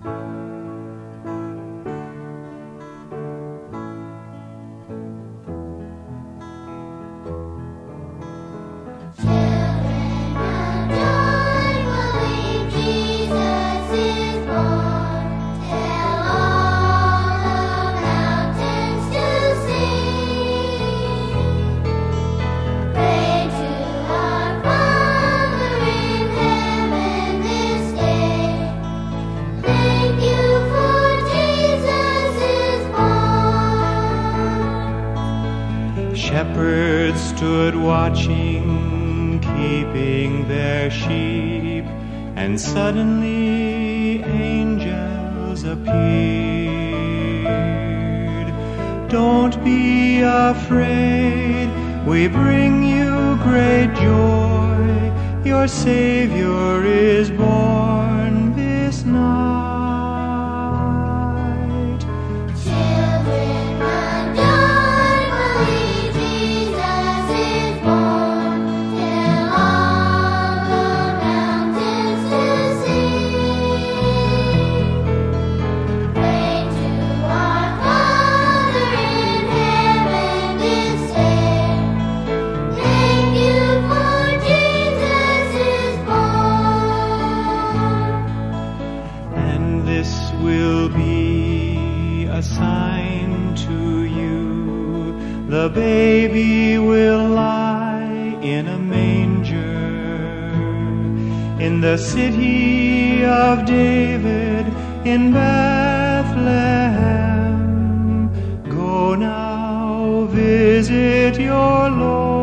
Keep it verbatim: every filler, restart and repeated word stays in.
Shepherds stood watching, keeping their sheep, and suddenly angels appeared. Don't be afraid, we bring you great joy. Your Savior is born this night. Will be a sign to you, the baby will lie in a manger, in the city of David, in Bethlehem. Go now, visit your Lord.